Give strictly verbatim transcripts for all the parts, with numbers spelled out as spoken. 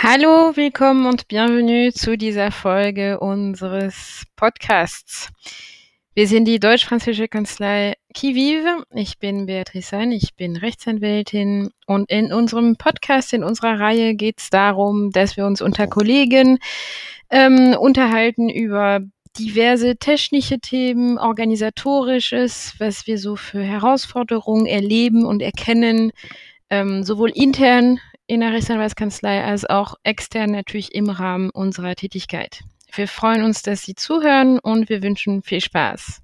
Hallo, willkommen und bienvenue zu dieser Folge unseres Podcasts. Wir sind die deutsch-französische Kanzlei Qui Vive. Ich bin Beatrice Hein, ich bin Rechtsanwältin und in unserem Podcast, in unserer Reihe geht es darum, dass wir uns unter Kollegen ähm, unterhalten über diverse technische Themen, organisatorisches, was wir so für Herausforderungen erleben und erkennen, ähm, sowohl intern in der Rechtsanwaltskanzlei als auch extern natürlich im Rahmen unserer Tätigkeit. Wir freuen uns, dass Sie zuhören und wir wünschen viel Spaß.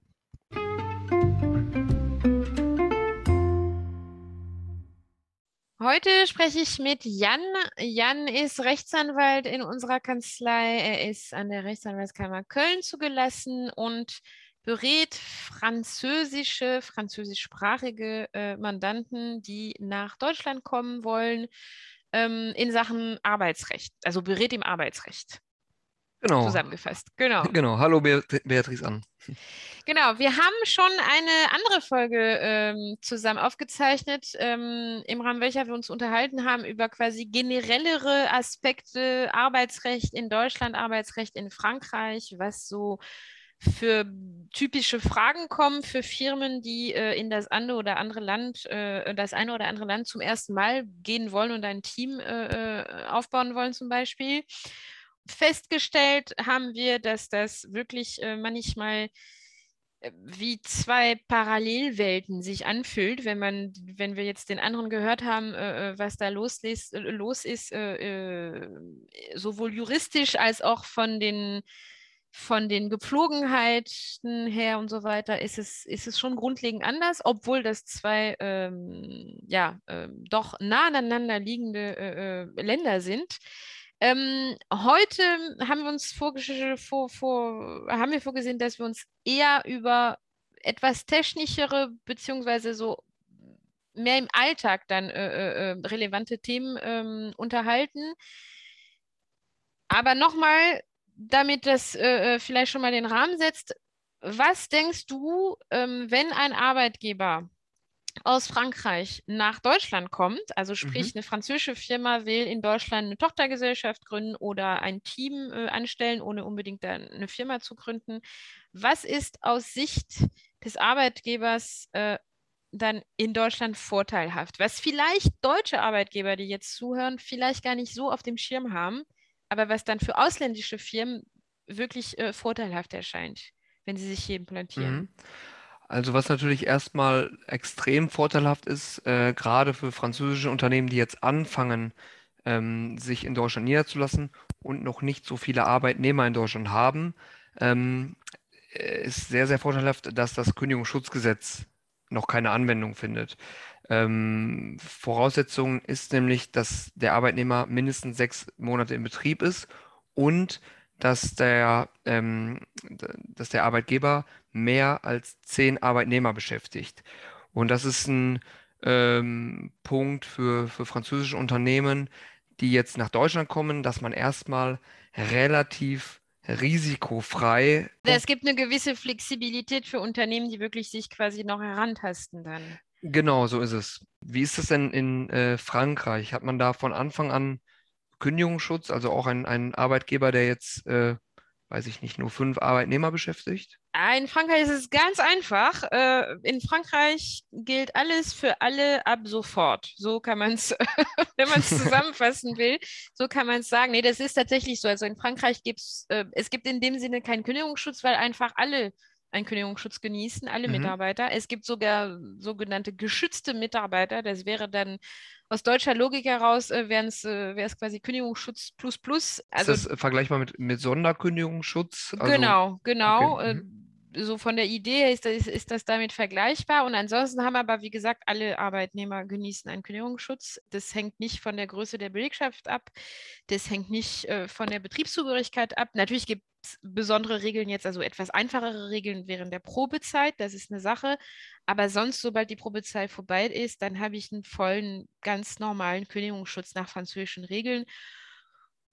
Heute spreche ich mit Jan. Jan ist Rechtsanwalt in unserer Kanzlei. Er ist an der Rechtsanwaltskammer Köln zugelassen und berät französische, französischsprachige äh, Mandanten, die nach Deutschland kommen wollen, ähm, in Sachen Arbeitsrecht, also berät im Arbeitsrecht. Genau, Zusammengefasst, genau. genau. Hallo Beat Beatrice Hein. Genau, wir haben schon eine andere Folge ähm, zusammen aufgezeichnet, ähm, im Rahmen welcher wir uns unterhalten haben über quasi generellere Aspekte Arbeitsrecht in Deutschland, Arbeitsrecht in Frankreich, was so für typische Fragen kommen für Firmen, die äh, in das eine oder andere Land, äh, das eine oder andere Land zum ersten Mal gehen wollen und ein Team äh, äh, aufbauen wollen zum Beispiel. Festgestellt haben wir, dass das wirklich äh, manchmal wie zwei Parallelwelten sich anfühlt, wenn man, wenn wir jetzt den anderen gehört haben, äh, was da los ist, äh, los ist äh, äh, sowohl juristisch als auch von den von den Gepflogenheiten her und so weiter, ist es, ist es schon grundlegend anders, obwohl das zwei ähm, ja, ähm, doch nah aneinander liegende äh, äh, Länder sind. Ähm, heute haben wir uns vorgesch- vor, vor, haben wir vorgesehen, dass wir uns eher über etwas technischere beziehungsweise so mehr im Alltag dann äh, äh, relevante Themen ähm, unterhalten. Aber nochmal, damit das äh, äh, vielleicht schon mal den Rahmen setzt, was denkst du, ähm, wenn ein Arbeitgeber aus Frankreich nach Deutschland kommt, also Mhm. sprich eine französische Firma will in Deutschland eine Tochtergesellschaft gründen oder ein Team äh, anstellen, ohne unbedingt dann eine Firma zu gründen. Was ist aus Sicht des Arbeitgebers äh, dann in Deutschland vorteilhaft? Was vielleicht deutsche Arbeitgeber, die jetzt zuhören, vielleicht gar nicht so auf dem Schirm haben, aber was dann für ausländische Firmen wirklich äh, vorteilhaft erscheint, wenn sie sich hier implantieren. Mhm. Also was natürlich erstmal extrem vorteilhaft ist, äh, gerade für französische Unternehmen, die jetzt anfangen, ähm, sich in Deutschland niederzulassen und noch nicht so viele Arbeitnehmer in Deutschland haben, ähm, äh, ist sehr, sehr vorteilhaft, dass das Kündigungsschutzgesetz noch keine Anwendung findet. Ähm, Voraussetzung ist nämlich, dass der Arbeitnehmer mindestens sechs Monate im Betrieb ist und dass der, ähm, d- dass der Arbeitgeber mehr als zehn Arbeitnehmer beschäftigt. Und das ist ein ähm, Punkt für, für französische Unternehmen, die jetzt nach Deutschland kommen, dass man erstmal relativ risikofrei. Es gibt eine gewisse Flexibilität für Unternehmen, die wirklich sich quasi noch herantasten dann. Genau, so ist es. Wie ist es denn in äh, Frankreich? Hat man da von Anfang an Kündigungsschutz, also auch ein, ein Arbeitgeber, der jetzt, äh, weiß ich nicht, nur fünf Arbeitnehmer beschäftigt? Ah, in Frankreich ist es ganz einfach. Äh, In Frankreich gilt alles für alle ab sofort. So kann man es, wenn man es zusammenfassen will, so kann man es sagen. Nee, das ist tatsächlich so. Also in Frankreich gibt es, äh, es gibt in dem Sinne keinen Kündigungsschutz, weil einfach alle einen Kündigungsschutz genießen, alle Mhm. Mitarbeiter. Es gibt sogar sogenannte geschützte Mitarbeiter. Das wäre dann aus deutscher Logik heraus, äh, wären es, äh, wäre es quasi Kündigungsschutz plus plus. Ist Also das äh, vergleichbar mit, mit Sonderkündigungsschutz? Also, genau, okay. genau. äh, Mhm. So von der Idee her ist das, ist das damit vergleichbar. Und ansonsten haben aber, wie gesagt, alle Arbeitnehmer genießen einen Kündigungsschutz. Das hängt nicht von der Größe der Belegschaft ab. Das hängt nicht äh, von der Betriebszugehörigkeit ab. Natürlich gibt es besondere Regeln jetzt, also etwas einfachere Regeln während der Probezeit. Das ist eine Sache. Aber sonst, sobald die Probezeit vorbei ist, dann habe ich einen vollen, ganz normalen Kündigungsschutz nach französischen Regeln.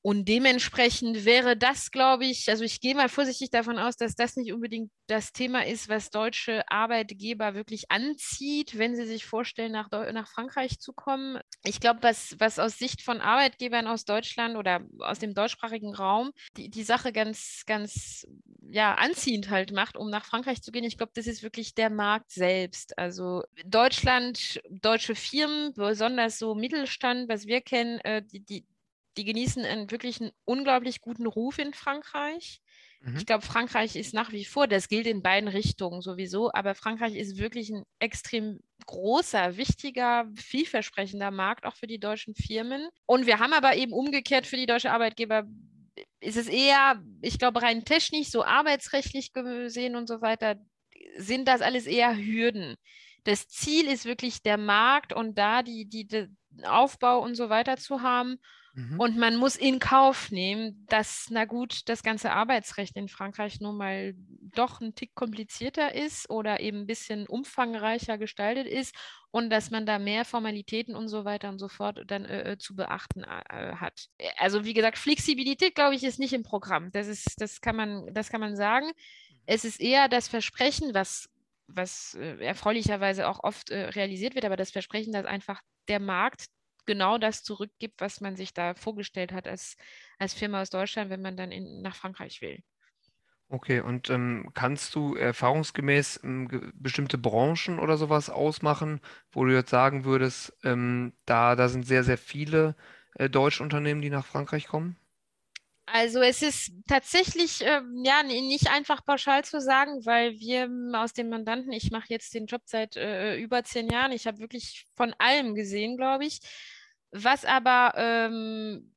Und dementsprechend wäre das, glaube ich, also ich gehe mal vorsichtig davon aus, dass das nicht unbedingt das Thema ist, was deutsche Arbeitgeber wirklich anzieht, wenn sie sich vorstellen, nach, Deu nach Frankreich zu kommen. Ich glaube, was, was aus Sicht von Arbeitgebern aus Deutschland oder aus dem deutschsprachigen Raum die, die Sache ganz, ganz ja, anziehend halt macht, um nach Frankreich zu gehen, ich glaube, das ist wirklich der Markt selbst. Also Deutschland, deutsche Firmen, besonders so Mittelstand, was wir kennen, äh, die, die die genießen einen wirklich einen unglaublich guten Ruf in Frankreich. Mhm. Ich glaube, Frankreich ist nach wie vor, das gilt in beiden Richtungen sowieso, aber Frankreich ist wirklich ein extrem großer, wichtiger, vielversprechender Markt auch für die deutschen Firmen. Und wir haben aber eben umgekehrt für die deutsche Arbeitgeber, ist es eher, ich glaube, rein technisch, so arbeitsrechtlich gesehen und so weiter, sind das alles eher Hürden. Das Ziel ist wirklich der Markt und da die, die, die Aufbau und so weiter zu haben. Mhm. Und man muss in Kauf nehmen, dass, na gut, das ganze Arbeitsrecht in Frankreich nun mal doch ein Tick komplizierter ist oder eben ein bisschen umfangreicher gestaltet ist und dass man da mehr Formalitäten und so weiter und so fort dann äh, äh, zu beachten äh, hat. Also wie gesagt, Flexibilität, glaube ich, ist nicht im Programm. Das ist, das kann man, das kann man sagen. Es ist eher das Versprechen, was, was äh, erfreulicherweise auch oft äh, realisiert wird, aber das Versprechen, dass einfach der Markt genau das zurückgibt, was man sich da vorgestellt hat als, als Firma aus Deutschland, wenn man dann in, nach Frankreich will. Okay, und ähm, kannst du erfahrungsgemäß ähm, ge- bestimmte Branchen oder sowas ausmachen, wo du jetzt sagen würdest, ähm, da, da sind sehr, sehr viele äh, deutsche Unternehmen, die nach Frankreich kommen? Also es ist tatsächlich ähm, ja n- nicht einfach pauschal zu sagen, weil wir ähm, aus den Mandanten, ich mache jetzt den Job seit äh, über zehn Jahren, ich habe wirklich von allem gesehen, glaube ich. Was aber ähm,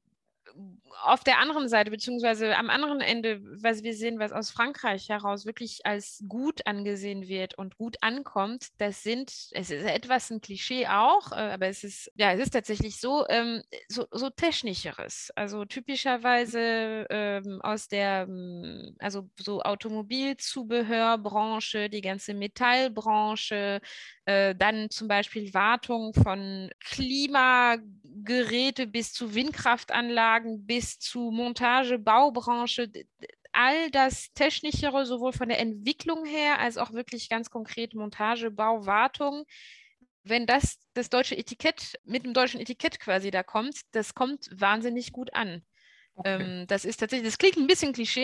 auf der anderen Seite, beziehungsweise am anderen Ende, was wir sehen, was aus Frankreich heraus wirklich als gut angesehen wird und gut ankommt, das sind, es ist etwas ein Klischee auch, äh, aber es ist, ja, es ist tatsächlich so, ähm, so, so Technischeres. Also typischerweise ähm, aus der, ähm, also so Automobilzubehörbranche, die ganze Metallbranche, äh, dann zum Beispiel Wartung von Klimageräte bis zu Windkraftanlagen, bis zu Montage, Baubranche, all das Technischere, sowohl von der Entwicklung her als auch wirklich ganz konkret Montage, Bau, Wartung. Wenn das, das deutsche Etikett mit dem deutschen Etikett quasi da kommt, das kommt wahnsinnig gut an. Okay. Ähm, das ist tatsächlich, das klingt ein bisschen Klischee.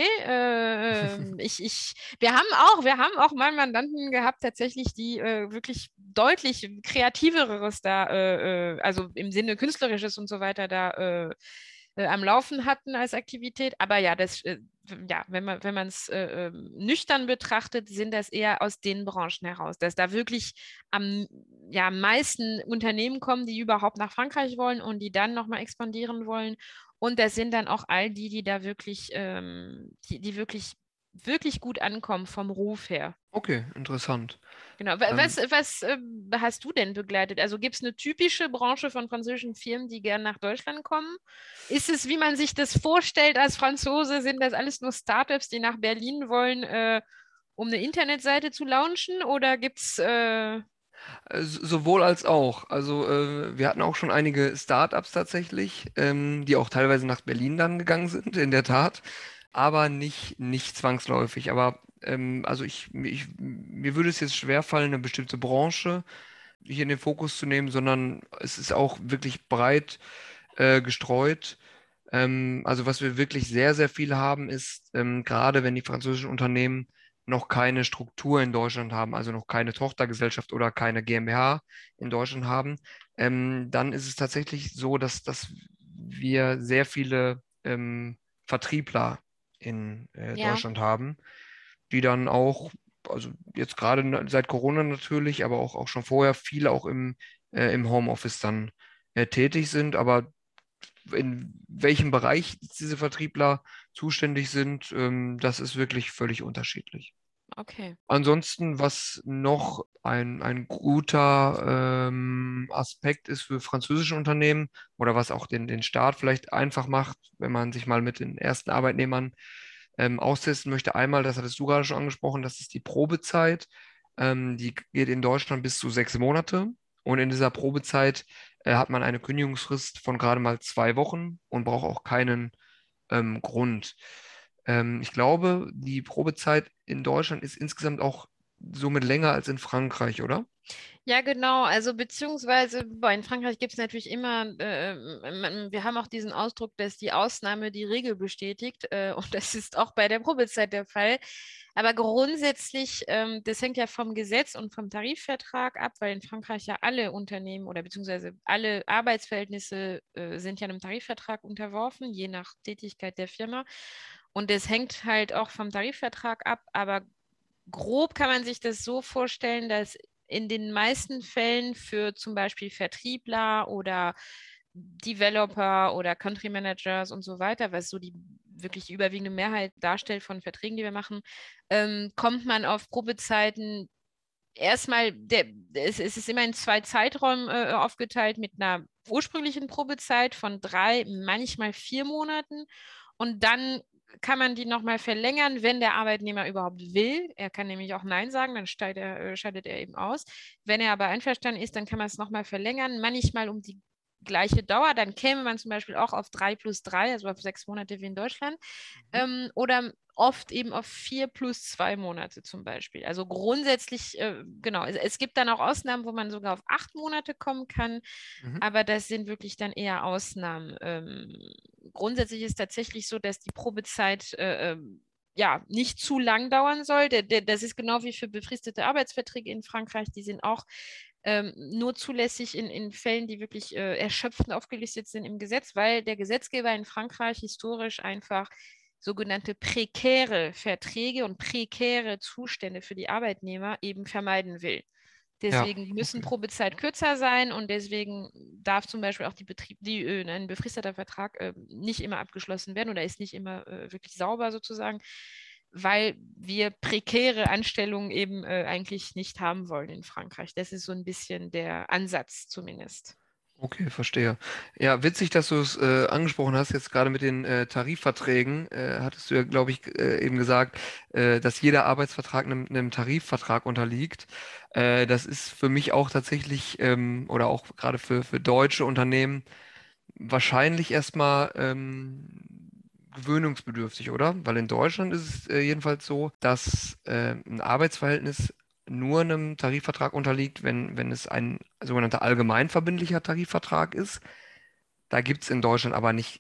Äh, ähm, ich, ich, wir haben auch, wir haben auch mal Mandanten gehabt, tatsächlich, die äh, wirklich deutlich kreativeres da, äh, äh, also im Sinne künstlerisches und so weiter da äh, äh, am Laufen hatten als Aktivität. Aber ja, das, äh, ja, wenn man, wenn man es äh, äh, nüchtern betrachtet, sind das eher aus den Branchen heraus, dass da wirklich am ja, meisten Unternehmen kommen, die überhaupt nach Frankreich wollen und die dann nochmal expandieren wollen. Und das sind dann auch all die, die da wirklich, ähm, die, die wirklich, wirklich gut ankommen vom Ruf her. Okay, interessant. Genau. Wa- Was, Ähm, was ähm, hast du denn begleitet? Also gibt es eine typische Branche von französischen Firmen, die gern nach Deutschland kommen? Ist es, wie man sich das vorstellt als Franzose, sind das alles nur Startups, die nach Berlin wollen, äh, um eine Internetseite zu launchen? Oder gibt es, äh, äh, s- sowohl als auch. Also äh, wir hatten auch schon einige Startups tatsächlich, ähm, die auch teilweise nach Berlin dann gegangen sind, in der Tat, aber nicht, nicht zwangsläufig. Aber ähm, also ich, ich, mir würde es jetzt schwerfallen, eine bestimmte Branche hier in den Fokus zu nehmen, sondern es ist auch wirklich breit äh, gestreut. Ähm, also was wir wirklich sehr, sehr viel haben, ist ähm, gerade wenn die französischen Unternehmen noch keine Struktur in Deutschland haben, also noch keine Tochtergesellschaft oder keine GmbH in Deutschland haben, ähm, dann ist es tatsächlich so, dass, dass wir sehr viele ähm, Vertriebler in äh, ja. Deutschland haben, die dann auch, also jetzt gerade na- seit Corona natürlich, aber auch, auch schon vorher, viele auch im, äh, im Homeoffice dann äh, tätig sind, aber in welchem Bereich diese Vertriebler zuständig sind, ähm, das ist wirklich völlig unterschiedlich. Okay. Ansonsten, was noch ein, ein guter ähm, Aspekt ist für französische Unternehmen oder was auch den, den Staat vielleicht einfach macht, wenn man sich mal mit den ersten Arbeitnehmern ähm, austesten möchte. Einmal, das hattest du gerade schon angesprochen, das ist die Probezeit. Ähm, die geht in Deutschland bis zu sechs Monate. Und in dieser Probezeit äh, hat man eine Kündigungsfrist von gerade mal zwei Wochen und braucht auch keinen ähm, Grund. Ähm, ich glaube, die Probezeit in Deutschland ist insgesamt auch somit länger als in Frankreich, oder? Ja, genau. Also beziehungsweise boah, in Frankreich gibt es natürlich immer, äh, man, wir haben auch diesen Ausdruck, dass die Ausnahme die Regel bestätigt. Äh, und das ist auch bei der Probezeit der Fall. Aber grundsätzlich, ähm, das hängt ja vom Gesetz und vom Tarifvertrag ab, weil in Frankreich ja alle Unternehmen oder beziehungsweise alle Arbeitsverhältnisse äh, sind ja einem Tarifvertrag unterworfen, je nach Tätigkeit der Firma. Und das hängt halt auch vom Tarifvertrag ab, aber grob kann man sich das so vorstellen, dass in den meisten Fällen für zum Beispiel Vertriebler oder Developer oder Country Managers und so weiter, was so die wirklich überwiegende Mehrheit darstellt von Verträgen, die wir machen, ähm, kommt man auf Probezeiten erstmal, der, es, es ist immer in zwei Zeiträumen äh, aufgeteilt mit einer ursprünglichen Probezeit von drei, manchmal vier Monaten. Und dann kann man die nochmal verlängern, wenn der Arbeitnehmer überhaupt will. Er kann nämlich auch Nein sagen, dann scheidet er, äh, scheidet er eben aus. Wenn er aber einverstanden ist, dann kann man es nochmal verlängern, manchmal um die gleiche Dauer. Dann käme man zum Beispiel auch auf drei plus drei, also auf sechs Monate wie in Deutschland. Mhm. Ähm, oder oft eben auf vier plus zwei Monate zum Beispiel. Also grundsätzlich, äh, genau, es, es gibt dann auch Ausnahmen, wo man sogar auf acht Monate kommen kann, Mhm. aber das sind wirklich dann eher Ausnahmen. Ähm, grundsätzlich ist tatsächlich so, dass die Probezeit äh, ähm, ja, nicht zu lang dauern soll. Der, der, das ist genau wie für befristete Arbeitsverträge in Frankreich. Die sind auch ähm, nur zulässig in, in Fällen, die wirklich äh, erschöpfend aufgelistet sind im Gesetz, weil der Gesetzgeber in Frankreich historisch einfach sogenannte prekäre Verträge und prekäre Zustände für die Arbeitnehmer eben vermeiden will. Ja, Deswegen müssen okay. Probezeit kürzer sein und deswegen darf zum Beispiel auch die Betrieb, die, äh, ein befristeter Vertrag äh, nicht immer abgeschlossen werden oder ist nicht immer äh, wirklich sauber sozusagen, weil wir prekäre Anstellungen eben äh, eigentlich nicht haben wollen in Frankreich. Das ist so ein bisschen der Ansatz zumindest. Okay, verstehe. Ja, witzig, dass du es äh, angesprochen hast, jetzt gerade mit den äh, Tarifverträgen, äh, hattest du ja, glaube ich, äh, eben gesagt, äh, dass jeder Arbeitsvertrag einem, einem Tarifvertrag unterliegt. Äh, das ist für mich auch tatsächlich, ähm, oder auch gerade für, für deutsche Unternehmen, wahrscheinlich erstmal ähm, gewöhnungsbedürftig, oder? Weil in Deutschland ist es äh, jedenfalls so, dass äh, ein Arbeitsverhältnis nur einem Tarifvertrag unterliegt, wenn, wenn es ein sogenannter allgemeinverbindlicher Tarifvertrag ist. Da gibt es in Deutschland aber nicht,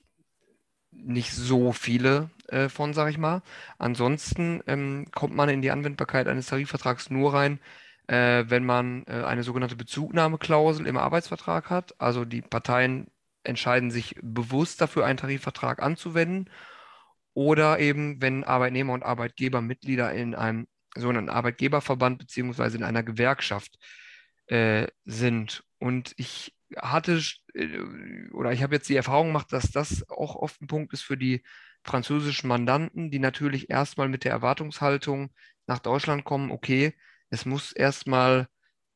nicht so viele äh, von, sag ich mal. Ansonsten ähm, kommt man in die Anwendbarkeit eines Tarifvertrags nur rein, äh, wenn man äh, eine sogenannte Bezugnahmeklausel im Arbeitsvertrag hat. Also die Parteien entscheiden sich bewusst dafür, einen Tarifvertrag anzuwenden. Oder eben, wenn Arbeitnehmer und Arbeitgeber Mitglieder in einem sogenannten Arbeitgeberverband beziehungsweise in einer Gewerkschaft äh, sind. Und ich hatte äh, oder ich habe jetzt die Erfahrung gemacht, dass das auch oft ein Punkt ist für die französischen Mandanten, die natürlich erstmal mit der Erwartungshaltung nach Deutschland kommen, okay, es muss erstmal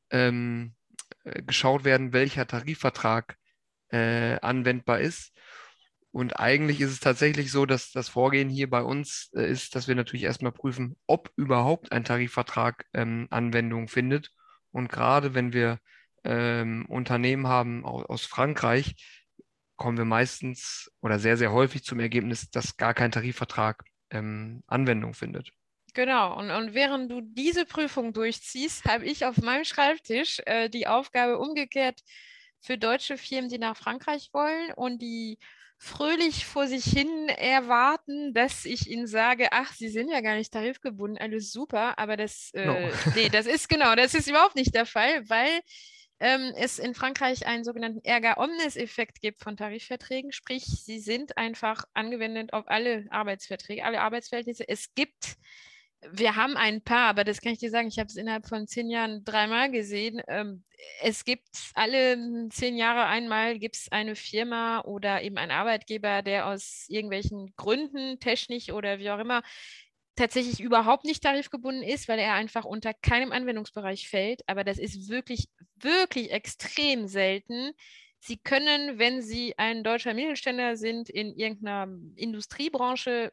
ähm, äh, geschaut werden, welcher Tarifvertrag äh, anwendbar ist. Und eigentlich ist es tatsächlich so, dass das Vorgehen hier bei uns äh, ist, dass wir natürlich erstmal prüfen, ob überhaupt ein Tarifvertrag ähm, Anwendung findet. Und gerade wenn wir ähm, Unternehmen haben aus, aus Frankreich, kommen wir meistens oder sehr, sehr häufig zum Ergebnis, dass gar kein Tarifvertrag ähm, Anwendung findet. Genau, und, und während du diese Prüfung durchziehst, habe ich auf meinem Schreibtisch äh, die Aufgabe umgekehrt für deutsche Firmen, die nach Frankreich wollen und die fröhlich vor sich hin erwarten, dass ich ihnen sage, ach, sie sind ja gar nicht tarifgebunden, alles super, aber das, Genau. äh, nee, das ist genau, das ist überhaupt nicht der Fall, weil ähm, es in Frankreich einen sogenannten Erga Omnes-Effekt gibt von Tarifverträgen, sprich, sie sind einfach angewendet auf alle Arbeitsverträge, alle Arbeitsverhältnisse. Es gibt wir haben ein paar, aber das kann ich dir sagen, ich habe es innerhalb von zehn Jahren dreimal gesehen. Ähm, es gibt alle zehn Jahre einmal gibt es eine Firma oder eben einen Arbeitgeber, der aus irgendwelchen Gründen, technisch oder wie auch immer, tatsächlich überhaupt nicht tarifgebunden ist, weil er einfach unter keinem Anwendungsbereich fällt. Aber das ist wirklich, wirklich extrem selten. Sie können, wenn Sie ein deutscher Mittelständler sind, in irgendeiner Industriebranche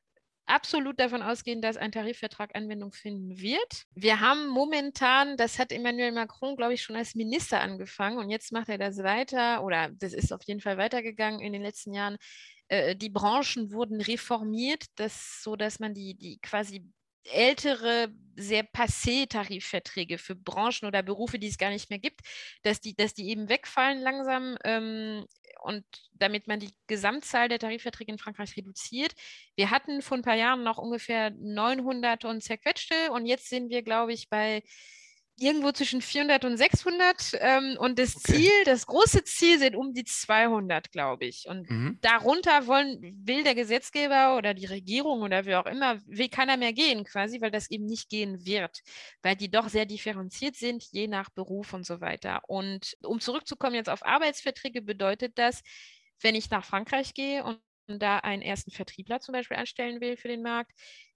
absolut davon ausgehen, dass ein Tarifvertrag Anwendung finden wird. Wir haben momentan, das hat Emmanuel Macron, glaube ich, schon als Minister angefangen und jetzt macht er das weiter oder das ist auf jeden Fall weitergegangen in den letzten Jahren. Äh, die Branchen wurden reformiert, das, so dass man die, die quasi ältere, sehr passé Tarifverträge für Branchen oder Berufe, die es gar nicht mehr gibt, dass die, dass die eben wegfallen langsam ähm, und damit man die Gesamtzahl der Tarifverträge in Frankreich reduziert. Wir hatten vor ein paar Jahren noch ungefähr neunhundert und zerquetschte und jetzt sind wir, glaube ich, bei irgendwo zwischen vierhundert und sechshundert ähm, und das Okay. Ziel, das große Ziel sind um die zweihundert, glaube ich. Und Mhm. darunter wollen, will der Gesetzgeber oder die Regierung oder wer auch immer, will keiner mehr gehen quasi, weil das eben nicht gehen wird, weil die doch sehr differenziert sind, je nach Beruf und so weiter. Und um zurückzukommen jetzt auf Arbeitsverträge, bedeutet das, wenn ich nach Frankreich gehe und da einen ersten Vertriebler zum Beispiel anstellen will für den Markt,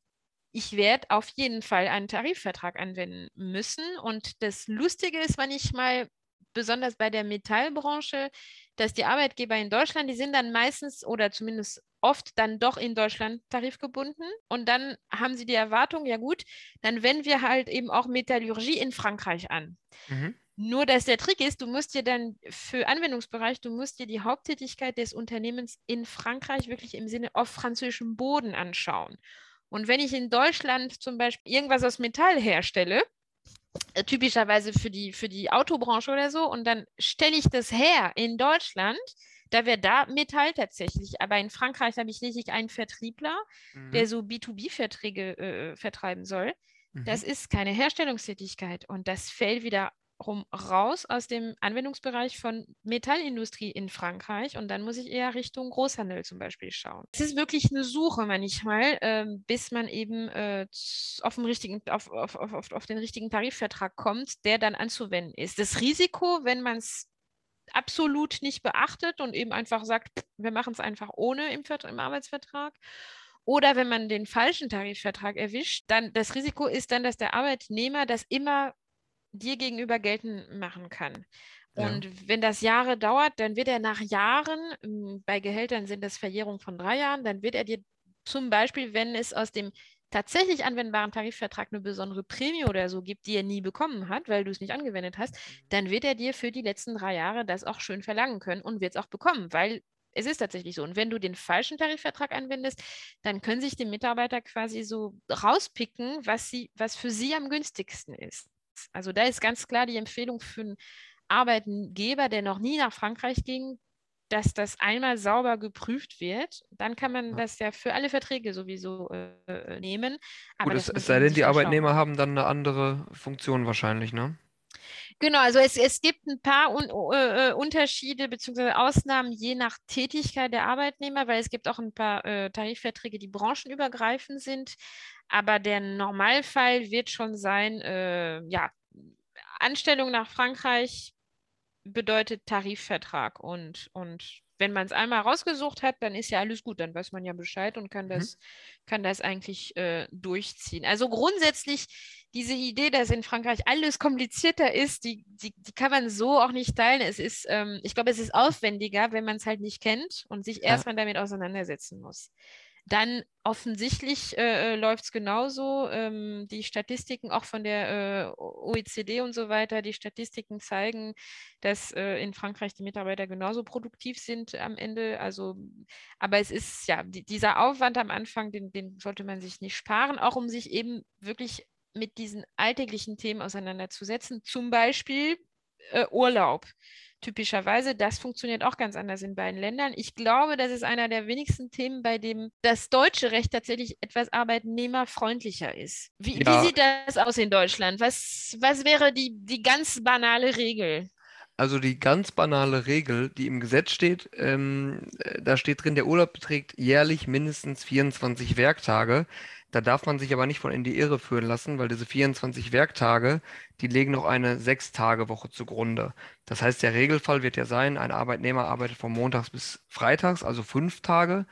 ich werde auf jeden Fall einen Tarifvertrag anwenden müssen. Und das Lustige ist manchmal, besonders bei der Metallbranche, dass die Arbeitgeber in Deutschland, die sind dann meistens oder zumindest oft dann doch in Deutschland tarifgebunden. Und dann haben sie die Erwartung, ja gut, dann wenden wir halt eben auch Metallurgie in Frankreich an. Mhm. Nur, dass der Trick ist, du musst dir dann für Anwendungsbereich, du musst dir die Haupttätigkeit des Unternehmens in Frankreich wirklich im Sinne auf französischem Boden anschauen. Und wenn ich in Deutschland zum Beispiel irgendwas aus Metall herstelle, äh, typischerweise für die, für die Autobranche oder so, und dann stelle ich das her in Deutschland, da wäre da Metall tatsächlich. Aber in Frankreich habe ich lediglich einen Vertriebler, Mhm. der so B zwei B-Verträge äh, vertreiben soll. Mhm. Das ist keine Herstellungstätigkeit und das fällt wieder rum raus aus dem Anwendungsbereich von Metallindustrie in Frankreich und dann muss ich eher Richtung Großhandel zum Beispiel schauen. Es ist wirklich eine Suche manchmal, ähm, bis man eben äh, auf, den richtigen, auf, auf, auf, auf den richtigen Tarifvertrag kommt, der dann anzuwenden ist. Das Risiko, wenn man es absolut nicht beachtet und eben einfach sagt, wir machen es einfach ohne im, im Arbeitsvertrag. Oder wenn man den falschen Tarifvertrag erwischt, dann das Risiko ist dann, dass der Arbeitnehmer das immer dir gegenüber geltend machen kann. Ja. Und wenn das Jahre dauert, dann wird er nach Jahren, ähm, bei Gehältern sind das Verjährung von drei Jahren, dann wird er dir zum Beispiel, wenn es aus dem tatsächlich anwendbaren Tarifvertrag eine besondere Prämie oder so gibt, die er nie bekommen hat, weil du es nicht angewendet hast, dann wird er dir für die letzten drei Jahre das auch schön verlangen können und wird es auch bekommen, weil es ist tatsächlich so. Und wenn du den falschen Tarifvertrag anwendest, dann können sich die Mitarbeiter quasi so rauspicken, was sie, was für sie am günstigsten ist. Also da ist ganz klar die Empfehlung für einen Arbeitgeber, der noch nie nach Frankreich ging, dass das einmal sauber geprüft wird. Dann kann man Ja. das ja für alle Verträge sowieso äh, nehmen. Aber Gut, es, das es muss sei man denn, sich die dann schauen. Arbeitnehmer haben dann eine andere Funktion wahrscheinlich, ne? Genau, also es, es gibt ein paar Un äh, äh, Unterschiede bzw. Ausnahmen je nach Tätigkeit der Arbeitnehmer, weil es gibt auch ein paar äh, Tarifverträge, die branchenübergreifend sind. Aber der Normalfall wird schon sein, äh, ja, Anstellung nach Frankreich bedeutet Tarifvertrag. Und, und wenn man es einmal rausgesucht hat, dann ist ja alles gut, dann weiß man ja Bescheid und kann Mhm. das, kann das eigentlich äh, durchziehen. Also grundsätzlich diese Idee, dass in Frankreich alles komplizierter ist, die, die, die kann man so auch nicht teilen. Es ist, ähm, ich glaube, es ist aufwendiger, wenn man es halt nicht kennt und sich Ja. erstmal damit auseinandersetzen muss. Dann offensichtlich äh, läuft es genauso. Ähm, die Statistiken auch von der äh, O E C D und so weiter, die Statistiken zeigen, dass äh, in Frankreich die Mitarbeiter genauso produktiv sind am Ende. Also, aber es ist ja, die, dieser Aufwand am Anfang, den, den sollte man sich nicht sparen, auch um sich eben wirklich mit diesen alltäglichen Themen auseinanderzusetzen. Zum Beispiel äh, Urlaub. Typischerweise, das funktioniert auch ganz anders in beiden Ländern. Ich glaube, das ist einer der wenigsten Themen, bei dem das deutsche Recht tatsächlich etwas arbeitnehmerfreundlicher ist. Wie, wie Ja, sieht das aus in Deutschland? Was, was wäre die, die ganz banale Regel? also die ganz banale Regel, die im Gesetz steht, ähm, äh, da steht drin, der Urlaub beträgt jährlich mindestens vierundzwanzig Werktage. Da darf man sich aber nicht von in die Irre führen lassen, weil diese vierundzwanzig Werktage, die legen noch eine Sechs-Tage-Woche zugrunde. Das heißt, der Regelfall wird ja sein, ein Arbeitnehmer arbeitet von Montags bis Freitags, also fünf Tage.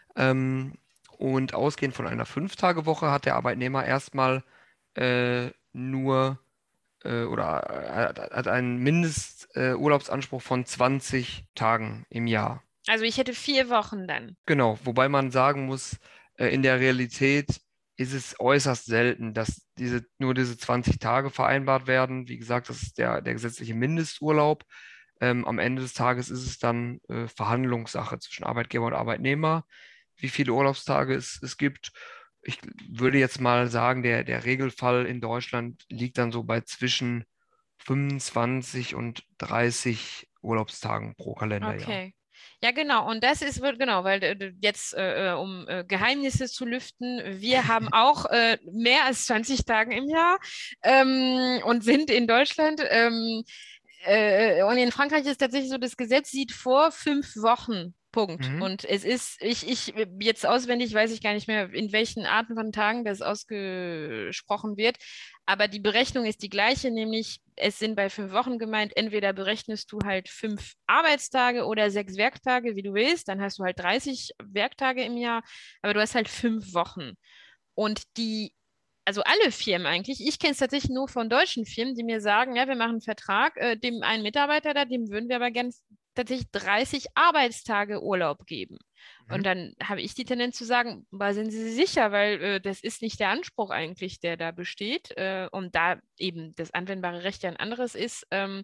Ähm, und ausgehend von einer Fünf-Tage-Woche hat der Arbeitnehmer erstmal äh, nur äh, oder hat, hat einen Mindesturlaubsanspruch äh, Urlaubsanspruch von zwanzig Tagen im Jahr. Also ich hätte vier Wochen dann. Genau, wobei man sagen muss, Äh, in der Realität ist es äußerst selten, dass diese, nur diese zwanzig Tage vereinbart werden. Wie gesagt, das ist der, der gesetzliche Mindesturlaub. Ähm, am Ende des Tages ist es dann äh, Verhandlungssache zwischen Arbeitgeber und Arbeitnehmer, wie viele Urlaubstage es, es gibt. Ich würde jetzt mal sagen, der, der Regelfall in Deutschland liegt dann so bei zwischen fünfundzwanzig und dreißig Urlaubstagen pro Kalenderjahr. Okay. Ja, genau. Und das ist, wird- genau, weil äh, jetzt, äh, äh, um äh, Geheimnisse zu lüften, wir haben auch äh, mehr als zwanzig Tage im Jahr ähm, und sind in Deutschland. Ähm, äh, und in Frankreich ist tatsächlich so, das Gesetz sieht vor fünf Wochen. Punkt. Mhm. Und es ist, ich, ich, jetzt auswendig weiß ich gar nicht mehr, in welchen Arten von Tagen das ausgesprochen wird. Aber die Berechnung ist die gleiche, nämlich es sind bei fünf Wochen gemeint, entweder berechnest du halt fünf Arbeitstage oder sechs Werktage, wie du willst, dann hast du halt dreißig Werktage im Jahr, aber du hast halt fünf Wochen. Und die, also alle Firmen eigentlich, ich kenne es tatsächlich nur von deutschen Firmen, die mir sagen, ja, wir machen einen Vertrag, äh, dem einen Mitarbeiter da, dem würden wir aber gerne tatsächlich dreißig Arbeitstage Urlaub geben. Mhm. Und dann habe ich die Tendenz zu sagen, aber sind Sie sicher, weil äh, das ist nicht der Anspruch eigentlich, der da besteht. Äh, und da eben das anwendbare Recht ja ein anderes ist, ähm,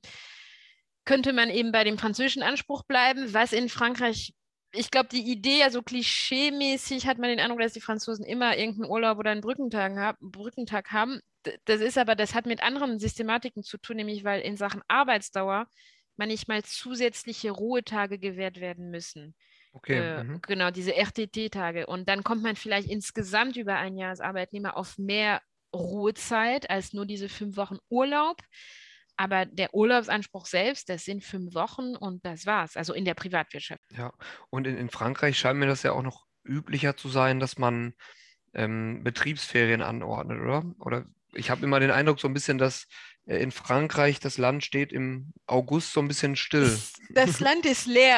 könnte man eben bei dem französischen Anspruch bleiben, was in Frankreich, ich glaube, die Idee, also klischeemäßig hat man den Eindruck, dass die Franzosen immer irgendeinen Urlaub oder einen Brückentag, hab, Brückentag haben. D- Das ist aber, das hat mit anderen Systematiken zu tun, nämlich weil in Sachen Arbeitsdauer manchmal zusätzliche Ruhetage gewährt werden müssen. Okay. Äh, Mhm. genau, diese R T T-Tage. Und dann kommt man vielleicht insgesamt über ein Jahr als Arbeitnehmer auf mehr Ruhezeit als nur diese fünf Wochen Urlaub. Aber der Urlaubsanspruch selbst, das sind fünf Wochen und das war's. Also in der Privatwirtschaft. Ja. Und in, in Frankreich scheint mir das ja auch noch üblicher zu sein, dass man ähm, Betriebsferien anordnet, oder? Oder ich habe immer den Eindruck, so ein bisschen, dass äh, in Frankreich das Land steht im August so ein bisschen still. Es, das Land ist leer.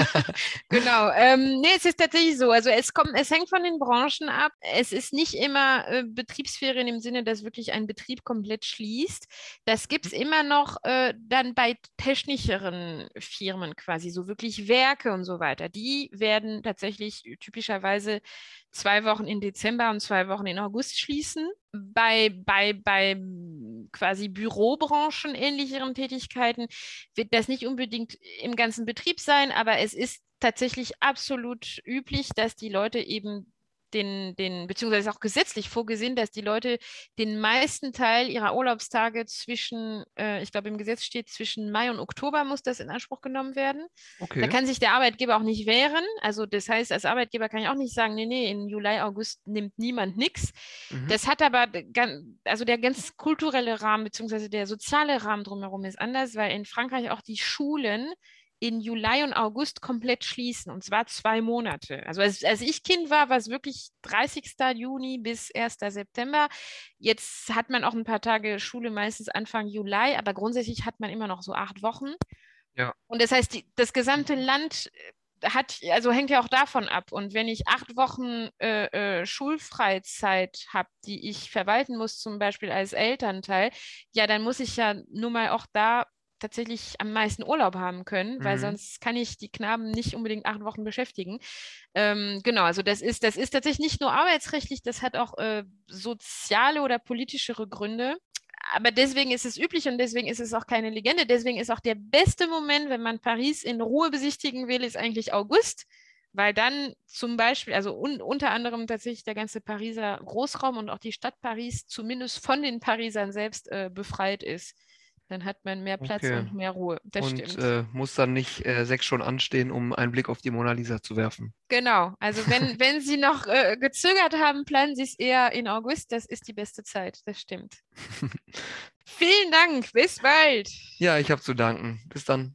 Genau. Ähm, nee, es ist tatsächlich so. Also es kommt, es hängt von den Branchen ab. Es ist nicht immer äh, Betriebsferien im Sinne, dass wirklich ein Betrieb komplett schließt. Das gibt es immer noch äh, dann bei technischeren Firmen quasi, so wirklich Werke und so weiter. Die werden tatsächlich typischerweise zwei Wochen im Dezember und zwei Wochen in August schließen. Bei, bei, bei quasi Bürobranchen, ähnlicheren Tätigkeiten wird das nicht unbedingt im ganzen Betrieb sein, aber es ist tatsächlich absolut üblich, dass die Leute eben den, den, beziehungsweise auch gesetzlich vorgesehen, dass die Leute den meisten Teil ihrer Urlaubstage zwischen, äh, ich glaube im Gesetz steht, zwischen Mai und Oktober muss das in Anspruch genommen werden. Da Okay. kann sich der Arbeitgeber auch nicht wehren. Also das heißt, als Arbeitgeber kann ich auch nicht sagen, nee, nee, in Juli, August nimmt niemand nichts. Mhm. Das hat aber, gan- also der ganz kulturelle Rahmen, beziehungsweise der soziale Rahmen drumherum ist anders, weil in Frankreich auch die Schulen in Juli und August komplett schließen, und zwar zwei Monate. Also als, als ich Kind war, war es wirklich dreißigsten Juni bis ersten September. Jetzt hat man auch ein paar Tage Schule, meistens Anfang Juli, aber grundsätzlich hat man immer noch so acht Wochen. Ja. Und das heißt, die, das gesamte Land äh, hat, also hängt ja auch davon ab. Und wenn ich acht Wochen äh, äh, Schulfreizeit habe, die ich verwalten muss, zum Beispiel als Elternteil, ja, dann muss ich ja nun mal auch da tatsächlich am meisten Urlaub haben können, weil Mhm. sonst kann ich die Knaben nicht unbedingt acht Wochen beschäftigen. Ähm, genau, also das ist, das ist tatsächlich nicht nur arbeitsrechtlich, das hat auch äh, soziale oder politischere Gründe. Aber deswegen ist es üblich und deswegen ist es auch keine Legende. Deswegen ist auch der beste Moment, wenn man Paris in Ruhe besichtigen will, ist eigentlich August, weil dann zum Beispiel, also un unter anderem tatsächlich der ganze Pariser Großraum und auch die Stadt Paris zumindest von den Parisern selbst äh, befreit ist. Dann hat man mehr Platz Okay. und mehr Ruhe. Das Und stimmt. äh, muss dann nicht äh, sechs Stunden anstehen, um einen Blick auf die Mona Lisa zu werfen. Genau. Also wenn, wenn Sie noch äh, gezögert haben, planen Sie es eher in August. Das ist die beste Zeit. Das stimmt. Vielen Dank. Bis bald. Ja, ich habe zu danken. Bis dann.